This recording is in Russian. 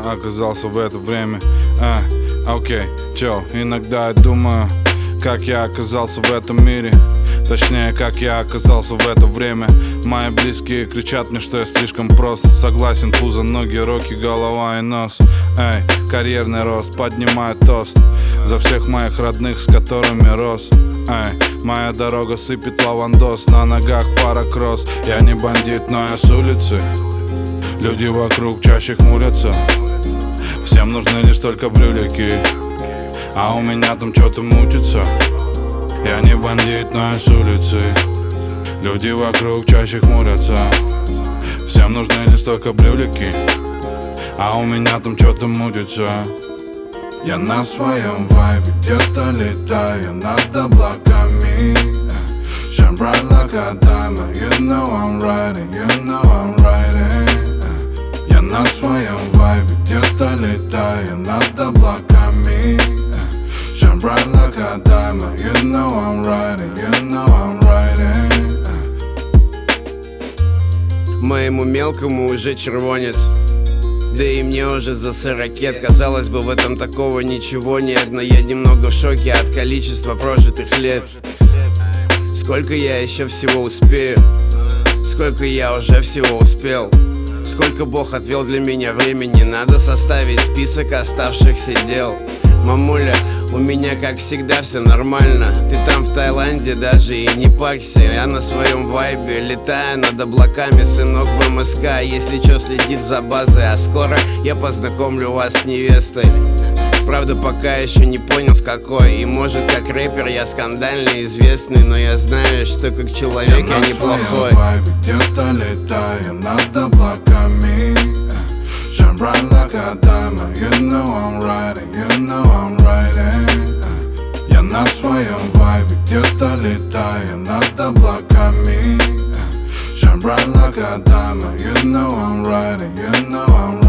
оказался в это время. Окей, чё, иногда я думаю, как я оказался в этом мире. Точнее, как я оказался в это время. Мои близкие кричат мне, что я слишком прост. Согласен, пузо, ноги, руки, голова и нос. Эй, карьерный рост, поднимаю тост за всех моих родных, с которыми рос. Эй, моя дорога сыпет лавандос, на ногах пара кросс. Я не бандит, но я с улицы. Люди вокруг чаще хмурятся. Всем нужны лишь только брюлики, а у меня там что-то мутится. Я не бандит, но я с улицы. Люди вокруг чаще хмурятся. Всем нужны лишь только брюлики, а у меня там что-то мутится. Я на своем вайбе где-то летаю над облаками. Shine bright like a diamond. You know I'm riding, you know I'm riding. Я на своем вайбе где-то летаю над облаками. Shine bright like a diamond. You know I'm riding, you know I'm riding. Моему мелкому уже червонец, да и мне уже за 40 лет. Казалось бы, в этом такого ничего нет, но я немного в шоке от количества прожитых лет. Сколько я еще всего успею? Сколько я уже всего успел? Сколько Бог отвел для меня времени? Надо составить список оставшихся дел. Мамуля, у меня как всегда все нормально. Ты там в Таиланде даже и не парься. Я на своем вайбе летаю над облаками. Сынок в МСК, если чё, следит за базой. А скоро я познакомлю вас с невестой. Правда, пока еще не понял с какой. И может, как рэпер я скандально известный, но я знаю, что как человек я неплохой. Я на своем вайбе где-то летаю над облаками. Shine bright like a diamond. You know I'm riding, you know I'm riding. Я на своем вайбе где-то летаю над облаками. Shine bright like a diamond. You know I'm riding, you know I'm riding.